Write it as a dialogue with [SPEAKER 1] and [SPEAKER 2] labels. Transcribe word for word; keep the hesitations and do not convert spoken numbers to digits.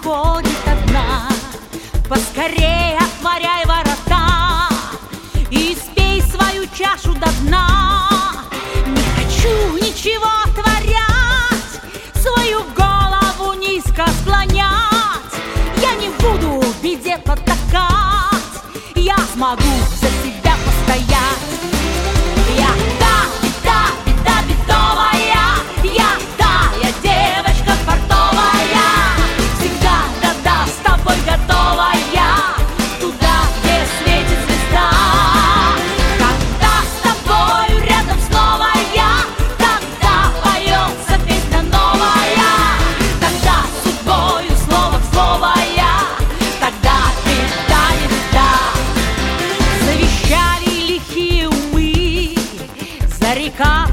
[SPEAKER 1] приходит одна. Поскорее отворяй ворота и спей свою чашу до дна. Не хочу ничего творять, свою голову низко склонять. Я не буду в беде потакать, я смогу за себя постоять. Я да, беда, беда бедовая, я да, я девочка портовая. Всегда да-да с тобой готовая, туда, где светит звезда. Когда с тобою рядом снова я, тогда поется песня новая. Тогда судьбою слово в слово я, тогда беда не беда. Завещали лихие умы зарекаться